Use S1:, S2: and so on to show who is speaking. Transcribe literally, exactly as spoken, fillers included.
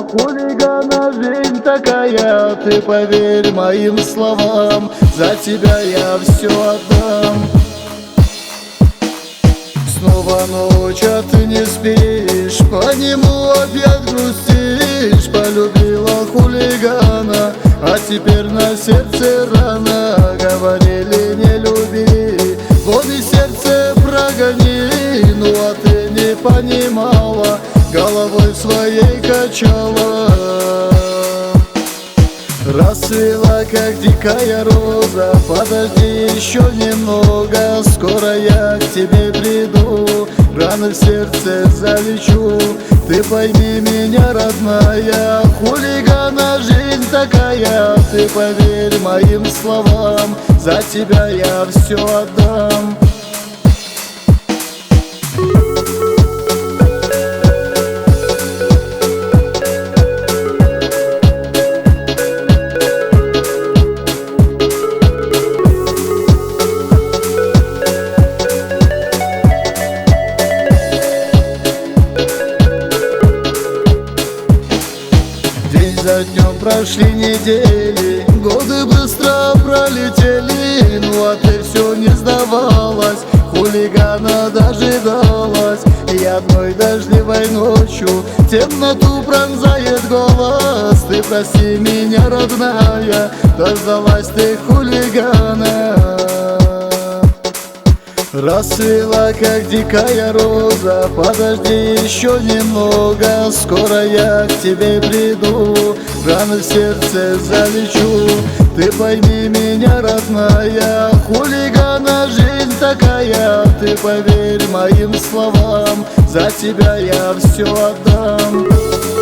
S1: хулигана жизнь такая, ты поверь моим словам, за тебя я все отдам. Снова ночь, а ты не спишь, по нему опять грустишь. Полюбила хулигана, а теперь на сердце рана. Говорили не люби, вот и сердце прогони. Ну а ты не понимала, головой своей качала. Расцвела, как дикая роза, подожди еще немного, скоро я к тебе приду, раны в сердце залечу. Ты пойми меня, родная, хулигана жизнь такая, ты поверь моим словам, за тебя я все отдам. За днем прошли недели, годы быстро пролетели. Ну а ты все не сдавалась, хулигана дожидалась. И одной дождливой ночью темноту пронзает голос. Ты прости меня, родная, дождалась ты хулигана. Расцвела, как дикая роза, подожди еще немного, скоро я к тебе приду, раны в сердце залечу. Ты пойми меня, родная, хулигана жизнь такая, ты поверь моим словам, за тебя я все отдам.